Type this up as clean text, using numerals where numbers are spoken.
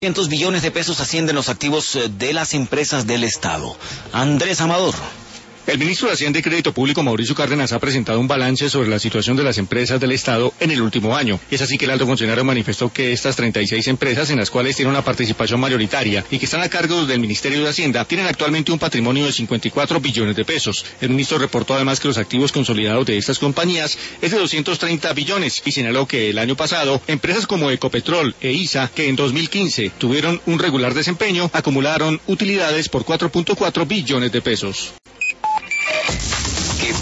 500 billones de pesos ascienden los activos de las empresas del Estado. Andrés Amador. El ministro de Hacienda y Crédito Público, Mauricio Cárdenas, ha presentado un balance sobre la situación de las empresas del Estado en el último año. Es así que el alto funcionario manifestó que estas 36 empresas, en las cuales tiene una participación mayoritaria y que están a cargo del Ministerio de Hacienda, tienen actualmente un patrimonio de 54 billones de pesos. El ministro reportó además que los activos consolidados de estas compañías es de 230 billones y señaló que el año pasado, empresas como Ecopetrol e ISA, que en 2015 tuvieron un regular desempeño, acumularon utilidades por 4.4 billones de pesos.